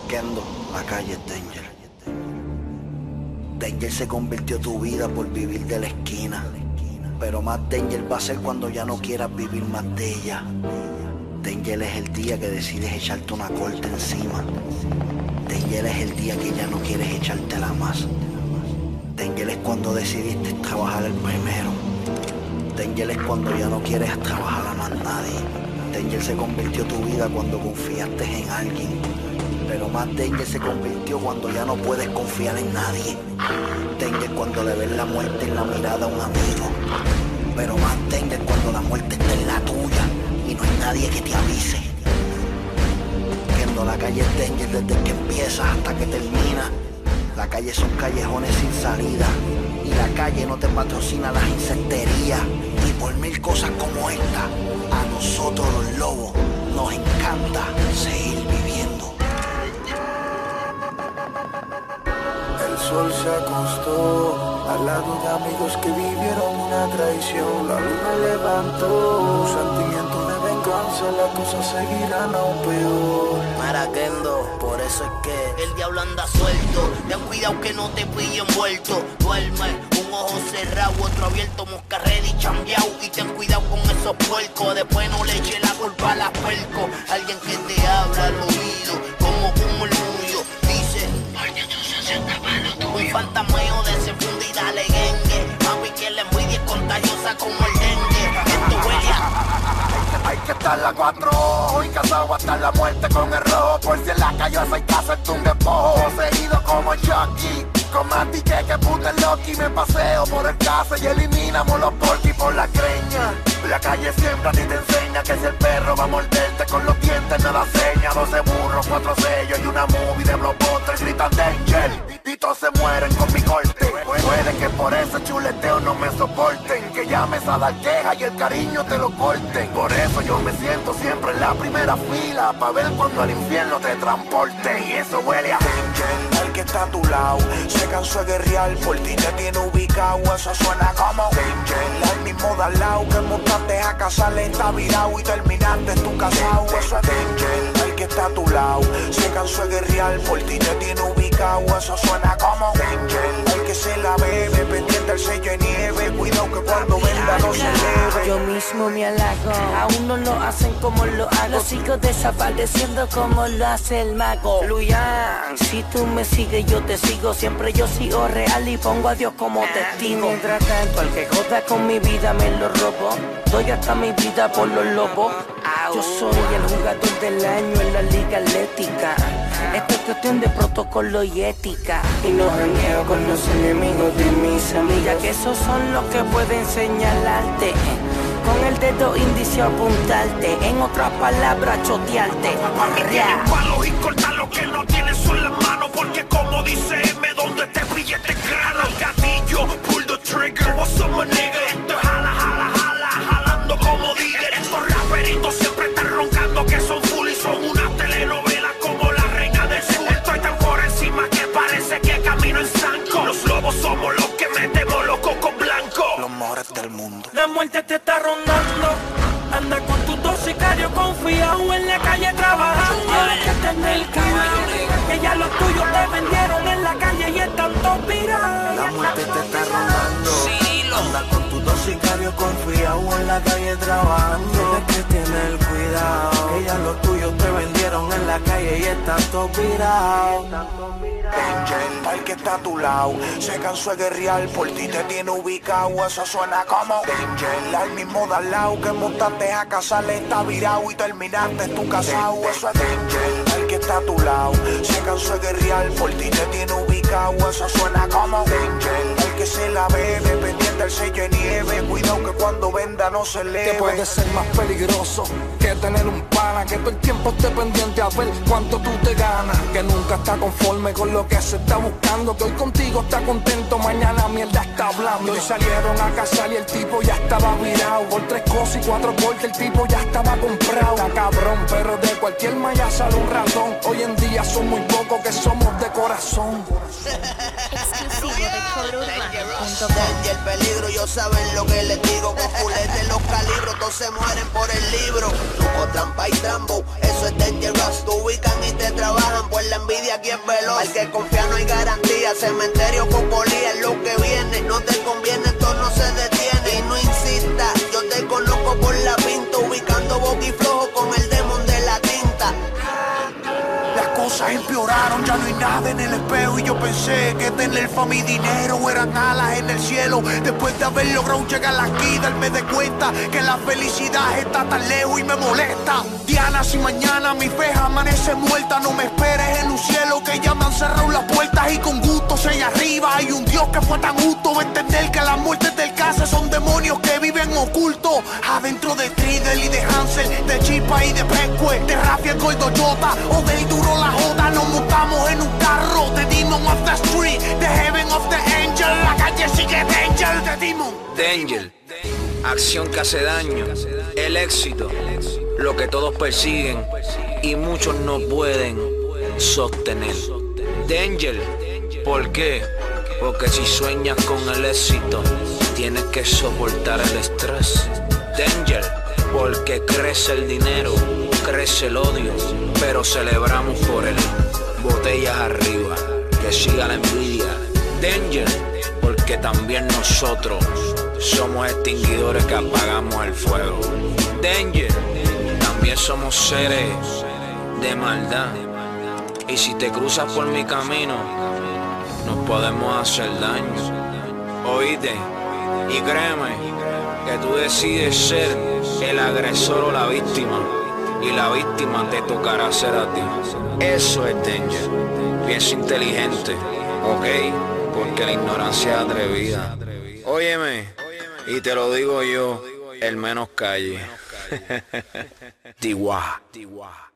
Kendo, la calle es Danger. Danger se convirtió tu vida por vivir de la esquina. Pero más Danger va a ser cuando ya no quieras vivir más de ella. Danger es el día que decides echarte una corte encima. Danger es el día que ya no quieres echártela más. Danger es cuando decidiste trabajar el primero. Danger es cuando ya no quieres trabajar a más nadie. Danger se convirtió tu vida cuando confiaste en alguien. Pero más Danger se convirtió cuando ya no puedes confiar en nadie. Danger cuando le ves la muerte en la mirada a un amigo. Pero más Danger cuando la muerte está en la tuya y no hay nadie que te avise. Viendo la calle es Danger desde que empiezas hasta que termina. La calle son callejones sin salida y la calle no te patrocina las insecterías. Y por mil cosas como esta, a nosotros los lobos nos encanta seguir viviendo. El sol se acostó al lado de amigos que vivieron una traición. La luna levantó un sentimiento de venganza, las cosas seguirán aún peor. Maraquendo, por eso es que el diablo anda suelto. Ten cuidado que no te pille envuelto. Duerme, un ojo cerrado, otro abierto, mosca ready, chambeao. Y ten cuidado con esos puercos. Después no le eche la culpa a las puercos. Alguien que te habla al oído, como un murmullo. Dice, un fantasmeo desenfunda y dale gengue. Mami, que la envidia es contagiosa como el dengue. Esto huele a... Hay que estar a 4 ojos y casado hasta la muerte con el rojo. Por si en la calle hay que hacerte un despojo. Seguido como Chucky, con más tique que puta el Loki. Me paseo por el casa y eliminamos los porquis por la creña. La calle siempre a ti te enseña que si el perro va a morderte con los dientes nada seña. 12 burros, 4 sellos y una movie de blockbuster gritan Danger. Y todos se mueren con mi corte. Puede que por ese chuleteo no me soporten. Que llames a dar queja y el cariño te lo corten. Por eso yo me siento siempre en la primera fila, pa' ver cuando al infierno te transporten. Y eso huele a Danger. El que está a tu lado se cansó de guerrear, por ti te tiene ubicado. Eso suena como Danger. El mismo de al lado que montaste a casarle está virado y terminaste tu casado. Eso es Danger. El que está a tu lado se cansó de guerrear, por ti te tiene ubicado. Eso suena como Danger. El que se la bebe pendiente el sello de nieve. Cuidado que cuando venda no se leve. Yo mismo me halago, aún no lo hacen como lo hago. Sigo desapareciendo como lo hace el mago. Luyan, si tú me sigues yo te sigo. Siempre yo sigo real y pongo a Dios como testigo. Mientras tanto al que joda con mi vida me lo robo. Doy hasta mi vida por los lobos. Yo soy el jugador del año en la liga atlética. Esto es cuestión de protocolo y ética. Y no jangueo con los enemigos de mis amigas, que esos son los que pueden señalarte, con el dedo índice apuntarte, en otras palabras chotearte. Mami, tienen palos y corta lo que no tienes son las manos. Porque como dice M, donde te pille te grano. El gatillo, pull the trigger. What's up, my nigga? Esto es jala, jala, jala, jalando como Digger. Estos raperitos siempre están roncando que son full y son una telenovela como La Reina del Sur. Estoy tan por encima que parece que camino en zanco. Los lobos somos los que metemos los cocos blancos. Los mejores del mundo. La muerte te está rondando. Anda con tus dos sicarios confiado en la calle trabajando. Tienes que tener cuidado, que ya los tuyos te vendieron en la calle y están todos virados. La muerte te está rondando. Anda con tus dos sicarios confiado en la calle trabajando. Tienes que tener cuidado, que ya los tuyos te vendieron en la calle y están todos virados. Danger, el que está a tu lado se cansó de guerrear, por ti te tiene ubicado. Eso suena como Danger. El mismo de al lado que montaste a casarle está virado y terminaste tu casado. Eso es Danger. El que está a tu lado se cansó de guerrear, por ti te tiene ubicado. Eso suena como Danger. El que se la bebe pendiente el sello de nieve. Cuidado que cuando venda no se leve. Que puede ser más peligroso que tener un pana que todo el tiempo esté pendiente a ver cuánto tú te ganas. Que nunca está conforme con lo que se está buscando. Que hoy contigo está contento, mañana mierda está hablando. Hoy salieron a casar y el tipo ya estaba virado. Por 3 cosas y 4 porque el tipo ya estaba comprado. Está cabrón, pero de cualquier malla sale un ratón. Hoy en día son muy pocos que somos de corazón. Exclusivo de colorman.com. Danger, el peligro, yo saben lo que les digo. Con fuletes los calibros, todos se mueren por el libro. Truco, trampa y trambo, eso es dangerous. Te ubican y te trabajan. pues la envidia aquí es veloz. Al que confía no hay garantía, cementerio Cocolía es lo que viene. No te conviene, esto no se detiene. Y no insista, yo te conozco por la pinta, ubicando boquiflojo con el demon de la tinta. Las cosas empeoraron, ya no hay nada en el espejo. Y yo pensé que tener fama y dinero eran alas en el cielo. Después de haber logrado llegar aquí, darme de cuenta que la felicidad está tan lejos y me molesta. Diana, si mañana mi fe amanece muerta, no me esperes en un cielo que ya me han cerrado las puertas. Y con gusto sé allá arriba hay un Dios que fue tan justo de entender que las muertes del cáncer son demonios que viven ocultos. Adentro de Tridel y de Hansel, de Chipa y de Pesque, de Rafi el Gordo Jota o del Duro la Jota. Nos montamos en un carro de Demon of the Street, the Heaven of the Angel. La calle sigue Danger, de Demon. Danger, acción que hace daño, el éxito, lo que todos persiguen y muchos no pueden sostener. Danger, ¿por qué? Porque si sueñas con el éxito, tienes que soportar el estrés. Danger, porque crece el dinero, crece el odio, pero celebramos por él. Botellas arriba, que siga la envidia. Danger, porque también nosotros somos extinguidores que apagamos el fuego. Danger, también somos seres de maldad. Y si te cruzas por mi camino, nos podemos hacer daño. Oíste, y créeme que tú decides ser el agresor o la víctima, y la víctima te tocará ser a ti. Eso es Danger. Piensa inteligente, ¿ok? Porque la ignorancia es atrevida. Óyeme, y te lo digo yo, el menos calle. Tiwa.